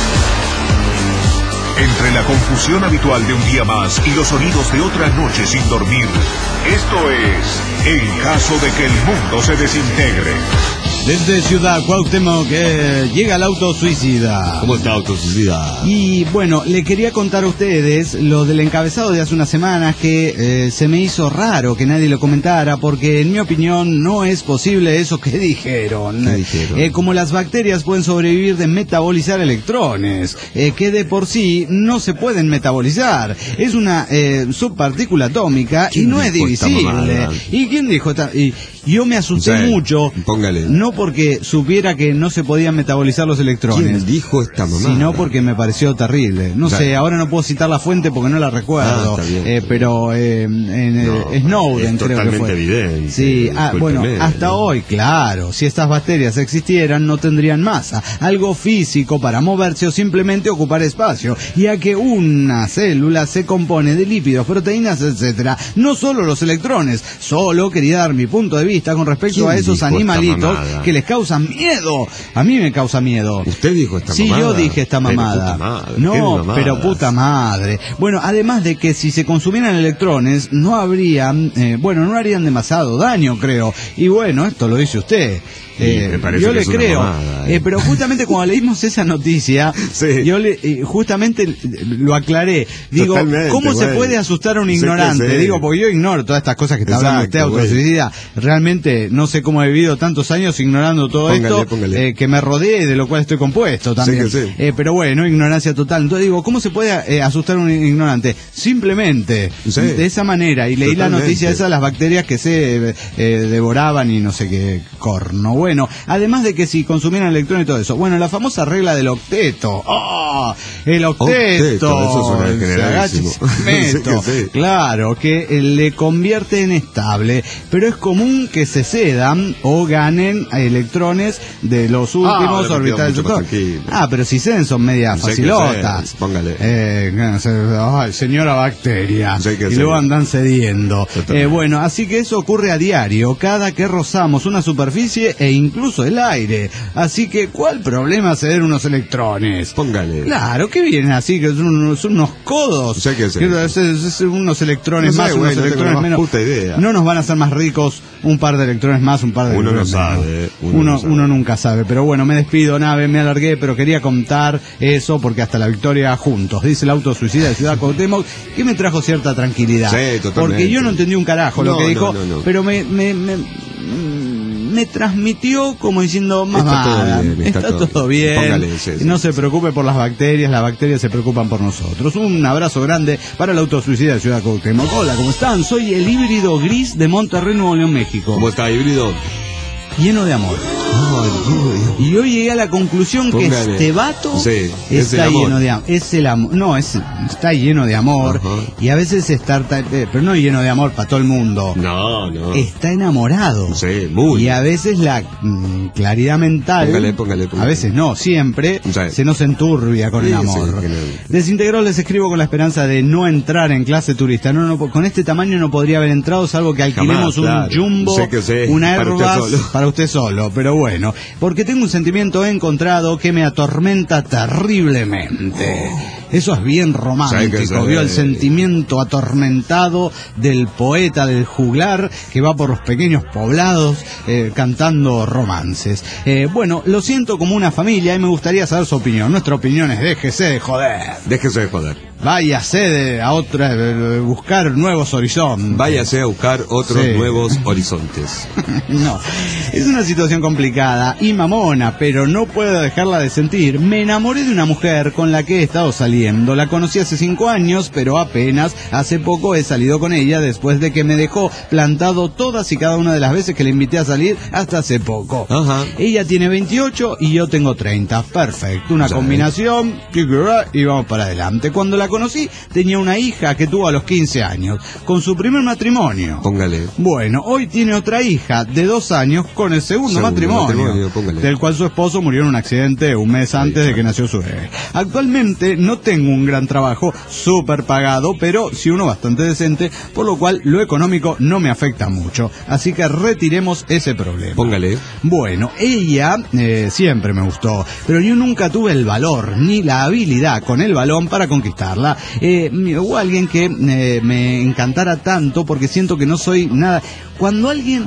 Entre la confusión habitual de un día más y los sonidos de otra noche sin dormir, esto es En caso de que el mundo se desintegre. Desde Ciudad Cuauhtémoc que llega el auto suicida. ¿Cómo está auto suicida? Y bueno, le quería contar a ustedes lo del encabezado de hace unas semanas que eh, se me hizo raro que nadie lo comentara porque en mi opinión no es posible eso que dijeron. ¿Qué dijeron? Eh, como las bacterias pueden sobrevivir de metabolizar electrones, eh, que de por sí no se pueden metabolizar. Es una eh, subpartícula atómica y no es divisible. ¿Y quién dijo esta? Y yo me asusté sí, mucho. Póngale. No porque supiera que no se podían metabolizar los electrones. ¿Quién dijo esta mamá? Sino porque me pareció terrible. No claro. sé, ahora no puedo citar la fuente porque no la recuerdo. Ah, está bien, eh, pero eh, en no, eh, Snowden es creo que fue. Evidente, sí, ah, bueno, hasta ¿no? hoy, claro, si estas bacterias existieran no tendrían masa, algo físico para moverse o simplemente ocupar espacio, ya que una célula se compone de lípidos, proteínas, etcétera. No solo los electrones. Solo quería dar mi punto de vista con respecto a esos animalitos que les causan miedo. A mí me causa miedo. ¿Usted dijo esta sí, mamada? Sí, yo dije esta mamada. Pero puta madre, no, pero puta madre. Bueno, además de que si se consumieran electrones, no habrían, eh, bueno, no harían demasiado daño, creo. Y bueno, esto lo dice usted. Eh, yo le creo, mamada, eh. Eh, pero justamente cuando leímos esa noticia, sí. yo le, eh, justamente lo aclaré. Digo, totalmente, ¿cómo güey. se puede asustar a un ignorante? Sí, sí. Digo, porque yo ignoro todas estas cosas que está hablando usted, autosuicida. Realmente no sé cómo he vivido tantos años ignorando todo póngale, esto, póngale. Eh, que me rodea y de lo cual estoy compuesto también. Sí, sí. Eh, pero bueno, ignorancia total. Entonces digo, ¿cómo se puede eh, asustar a un ignorante? Simplemente, sí. de esa manera. Y leí totalmente. La noticia esa de las bacterias que se eh, devoraban y no sé qué corno. Bueno, Bueno, además de que si consumieran electrones y todo eso. Bueno, la famosa regla del octeto. ¡Oh! El octeto. octeto eso suena generalísimo. sí que sí. Claro, que le convierte en estable. Pero es común que se cedan o ganen electrones de los últimos ah, orbitales del sector. Ah, pero si ceden son medias facilotas. Póngale. Eh, ay, señora bacteria. Sí y luego andan cediendo. Eh, bueno, así que eso ocurre a diario. Cada que rozamos una superficie e e incluso el aire. Así que, ¿cuál problema ceder unos electrones? Póngale. Claro, que vienen así, que son unos, son unos codos. O sea, ¿qué es que es, es, es unos electrones no sé, más, güey, unos no electrones tengo la más menos. puta idea. No nos van a hacer más ricos un par de electrones más, un par de uno electrones no menos. sabe, uno, Uno, no sabe. uno nunca sabe. Pero bueno, me despido, nave, me alargué, pero quería contar eso porque hasta la victoria juntos, dice el auto suicida de Ciudad Cuauhtémoc, que me trajo cierta tranquilidad. Sí, totalmente. Porque yo no entendí un carajo no, lo que dijo, no, no, no. pero me... me, me me transmitió como diciendo, mamá, está todo bien, está está todo todo bien. bien, Póngale, sí, sí, no sí. se preocupe por las bacterias, las bacterias se preocupan por nosotros. Un abrazo grande para el autosuicida de Ciudad Cuauhtémoc. Hola, ¿cómo están? Soy el híbrido gris de Monterrey, Nuevo León, México. ¿Cómo está, híbrido? Lleno de amor. Ay, y hoy llegué a la conclusión Póngale. que este vato sí, está es lleno de amor. Es el amor. No, es, está lleno de amor. Ajá. Y a veces está, pero no lleno de amor para todo el mundo. No, no. Está enamorado. Sí, muy. Y a veces la mm, claridad mental, Póngale, póngale, póngale. a veces no, siempre, Sí. se nos enturbia con Sí, el amor. sí, que no. Desintegrado les escribo con la esperanza de no entrar en clase turista. No, no, con este tamaño no podría haber entrado, salvo que alquilemos Jamás, un claro. jumbo, Sé que sé, un para usted Airbus solo. para usted solo. Pero bueno, porque tengo un sentimiento encontrado que me atormenta terriblemente. Eso es bien romántico, Sí, que sí. vio el sentimiento atormentado del poeta, del juglar, que va por los pequeños poblados eh, cantando romances. Eh, bueno, lo siento como una familia y me gustaría saber su opinión. Nuestra opinión es déjese de joder. Déjese de joder. Váyase de, a otra, eh, buscar nuevos horizontes. Váyase a buscar otros Sí. nuevos horizontes. No, es una situación complicada y mamona, pero no puedo dejarla de sentir. Me enamoré de una mujer con la que he estado saliendo. La conocí hace cinco años, pero apenas hace poco he salido con ella después de que me dejó plantado todas y cada una de las veces que le invité a salir hasta hace poco. Ajá. Ella tiene veintiocho y yo tengo treinta. Perfecto, una Sí. combinación y vamos para adelante. Cuando la conocí tenía una hija que tuvo a los quince años, con su primer matrimonio. Póngale. Bueno, hoy tiene otra hija de dos años con el segundo, Segundo matrimonio, matrimonio, póngale. del cual su esposo murió en un accidente un mes antes de que nació su bebé. Actualmente no tengo un gran trabajo, súper pagado, pero sí uno bastante decente, por lo cual lo económico no me afecta mucho. Así que retiremos ese problema. Póngale. Bueno, ella eh, siempre me gustó, pero yo nunca tuve el valor ni la habilidad con el balón para conquistarla. Eh, hubo alguien que eh, me encantara tanto porque siento que no soy nada. Cuando alguien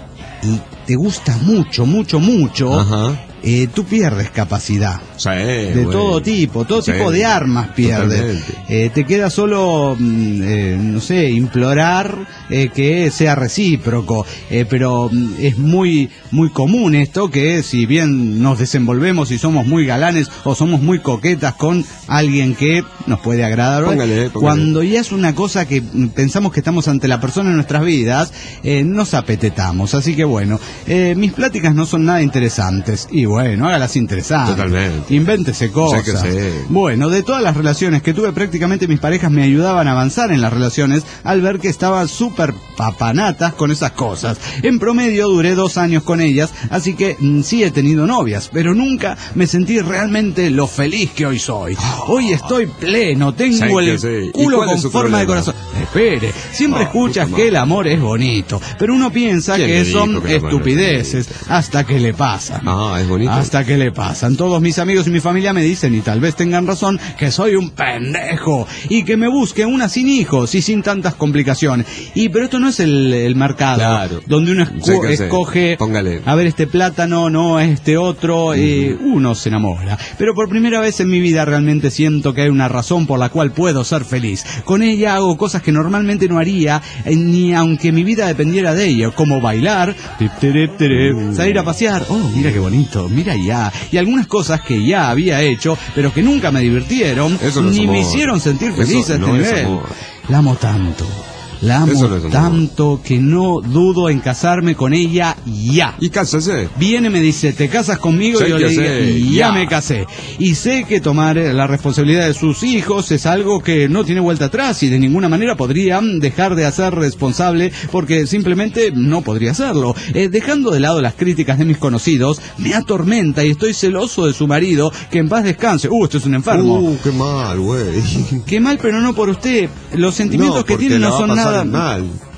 te gusta mucho, mucho, mucho, Ajá. eh, tú pierdes capacidad. Sí, De bueno. todo tipo, todo Sí, tipo de armas pierdes. totalmente. Eh, te queda solo, mm, eh, no sé, implorar eh, que sea recíproco. Eh, pero mm, es muy, muy común esto que si bien nos desenvolvemos y somos muy galanes o somos muy coquetas con alguien que nos puede agradar, Póngale, póngale. cuando ya es una cosa que mm, pensamos que estamos ante la persona en nuestras vidas, eh, nos apetetamos. Así que bueno, eh, mis pláticas no son nada interesantes. Y bueno, hágalas interesantes. Totalmente. Invéntese cosas. Sé que sé. Bueno, de todas las relaciones que tuve, prácticamente mis parejas me ayudaban a avanzar en las relaciones al ver que estaban súper papanatas con esas cosas. En promedio duré dos años con ellas, así que mm, sí he tenido novias, pero nunca me sentí realmente lo feliz que hoy soy. Hoy estoy pleno, tengo Sé el que sé. ¿Y culo cuál es con su forma de problema? corazón. Espere, siempre Oh, escuchas puta que madre. el amor es bonito, pero uno piensa ¿Quién que le son dijo que el amor no es estupideces hasta que le pasan. Ah, es bonito. Hasta que le pasan. Todos mis amigos y mi familia me dicen, y tal vez tengan razón, que soy un pendejo y que me busque una sin hijos y sin tantas complicaciones. Y pero esto no es el, el mercado Claro. donde uno Sé esco- que sé. escoge, Póngale. a ver, este plátano, no, este otro, eh, uno se enamora. Pero por primera vez en mi vida realmente siento que hay una razón por la cual puedo ser feliz. Con ella hago cosas que normalmente no haría, eh, ni aunque mi vida dependiera de ella, como bailar, tip, terep, terep, salir a pasear, oh, mira qué bonito, mira ya, y algunas cosas que ya había hecho, pero que nunca me divirtieron, Eso no es ni me amor. hicieron sentir Eso feliz a este no es nivel. amor. La amo tanto. La amo Eso no es amor. tanto que no dudo en casarme con ella ya. Y cásese. Viene, me dice, ¿te casas conmigo? Sí, y yo que le digo, sé, ya, ya. me casé. Y sé que tomar la responsabilidad de sus hijos es algo que no tiene vuelta atrás y de ninguna manera podría dejar de hacer responsable porque simplemente no podría hacerlo. Eh, dejando de lado las críticas de mis conocidos, me atormenta y estoy celoso de su marido, que en paz descanse. Uh, este es un enfermo. Uh, qué mal, güey. Qué mal, pero no por usted. Los sentimientos No, que porque tiene la no va a son pasar nada... mal.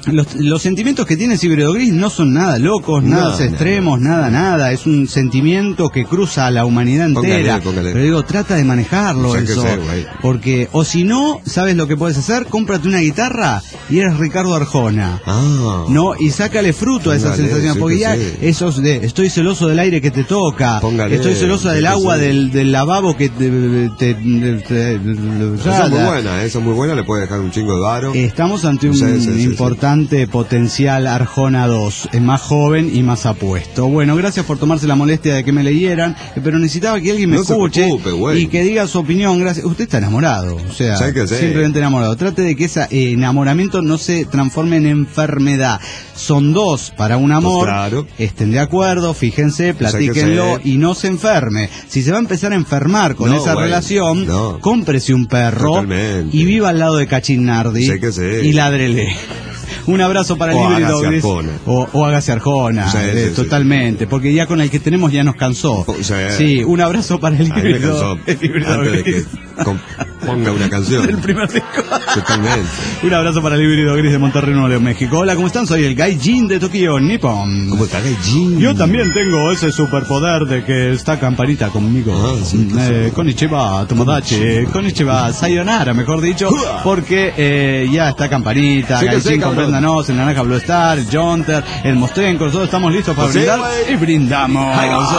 Los, los sentimientos que tiene ese híbrido gris no son nada locos, nada no, extremos, no. nada, nada. Es un sentimiento que cruza a la humanidad entera. Póngale, póngale. Pero digo, trata de manejarlo eso. Sé, porque, o si no, ¿sabes lo que puedes hacer? Cómprate una guitarra y eres Ricardo Arjona. Ah. ¿No? Y sácale fruto a esa póngale, sensación. Sí, porque ya sí. esos de estoy celoso del aire que te toca, póngale, estoy celoso del agua sí. del, del lavabo que te... te, te, te esa es muy buena, esa es muy buena, le puede dejar un chingo de varo. Estamos ante un sí, sí, sí, importante sí. potencial Arjona dos, es más joven y más apuesto. Bueno, gracias por tomarse la molestia de que me leyeran, pero necesitaba que alguien me no escuche preocupe, y que diga su opinión. Gracias. Usted está enamorado, o sea, simplemente enamorado. Trate de que ese eh, enamoramiento no se transforme en enfermedad. Son dos para un amor, pues claro. Estén de acuerdo, fíjense, platíquenlo y no se enferme. Si se va a empezar a enfermar con no, esa güey, relación, no. cómprese un perro Totalmente. Y viva al lado de Cachinardi sé que sé. Y ládrele. Un abrazo para el híbrido gris. O, o hágase Arjona, sí, eh, sí, totalmente, sí. Porque ya con el que tenemos ya nos cansó. Sí, sí un abrazo para el híbrido, el híbrido gris. De que ponga una canción. El primer disco. Totalmente. Un abrazo para el híbrido gris de Monterrey, Nuevo León, México. Hola, ¿cómo están? Soy el Gaijin de Tokio Nippon. ¿Cómo está Gaijin? Yo también tengo ese superpoder de que está Campanita conmigo. Ah, sí, eh, Konnichiwa, Tomodachi, Konnichiwa, Sayonara, mejor dicho, porque eh, ya está Campanita, sí, Gaijin, compréndanos, el Naranja Blue Star, el Jonter, el Mostrenco, nosotros estamos listos para sí, brindar wey. Y brindamos.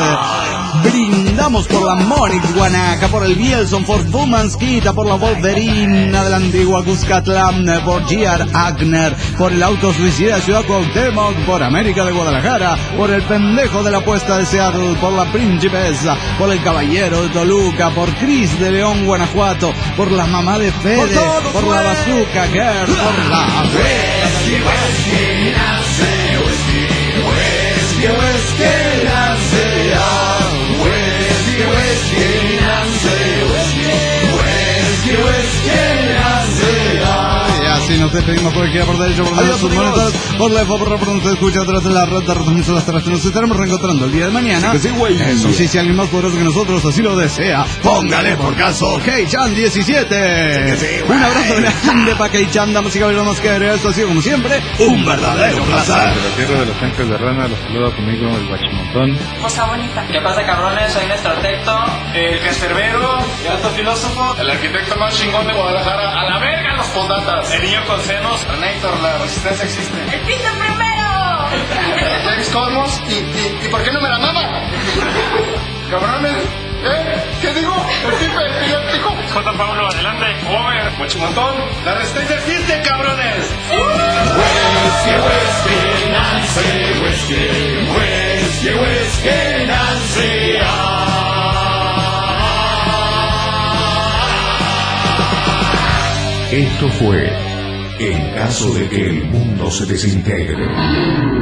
Brindamos por la Monix Guanaca, por el Bielson, por Bumanskita, por la Wolverine de la antigua Cuscatlán, por G R Agner, por el Auto Suicida de Ciudad Cuauhtémoc, por América de Guadalajara, por el pendejo de la Puesta de Seattle, por la Principesa, por el Caballero de Toluca, por Cris de León, Guanajuato, por la mamá de Fede, por, todo, por la Bazooka Girl, por la Whisky, Whisky, Nace, Whisky, Whisky, Whisky, Nace, Whisky, Whisky, Nace, Whisky, Whisky, Nace, así nos despedimos por aquí, por derecho, por derecho, sus monedas, por la F, por por donde se escucha atrás de la red de retransmisoras terrestres. Nos estaremos reencontrando el día de mañana. Sí, sí, eso sí, si alguien más poderoso que nosotros así lo desea, póngale por caso Keichan diecisiete. Sí, sí, un abrazo grande para Keichan, damas y caballeros, nos queda. Esto ha sido como siempre un verdadero placer. De la tierra de los ángeles de rana, los saluda conmigo el Guachimontón. Cosa bonita. ¿Qué pasa, cabrones? Soy Néstor Arquitecto, el Casterbero, el alto filósofo, el arquitecto más chingón de Guadalajara. A la verga los podatas. El niño con senos, Renator, la resistencia existe. ¡El piso primero! James Cosmos, ¿y, y, ¿y por qué no me la mama? Cabrones, ¿eh? ¿Qué digo? El tipo epiléptico. J. Pablo, adelante. Over, Guachimontón. La resistencia existe, cabrones. Whisky, whisky, Nancy, whisky, whisky, whisky, Nancy. Esto fue En caso de que el mundo se desintegre.